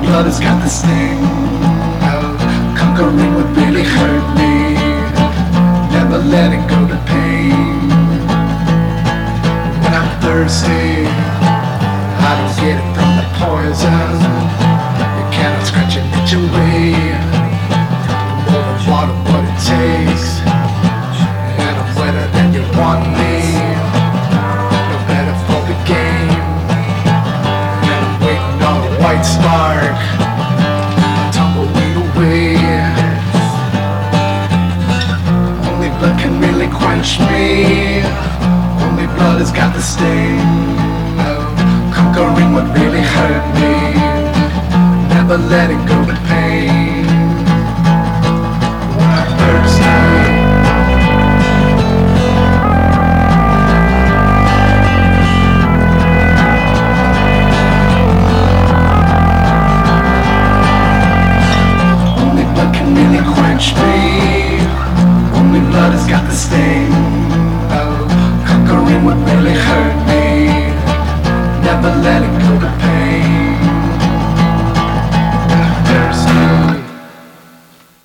blood has got the sting of conquering what really hurt me. Never letting go to pain. When I'm thirsty, I don't get it from the poison. You cannot scratch and itch away. More than water, what it takes. And I'm wetter than you want me. No better for the game. And I'm waiting on a white spark. Tumbleweed away. Only blood can really quench me. Only blood has got the sting of conquering what really hurt me. Never letting go to pain. When I'm thirsty, only blood can really quench me. Only blood has got the sting of conquering what really hurt me. Never letting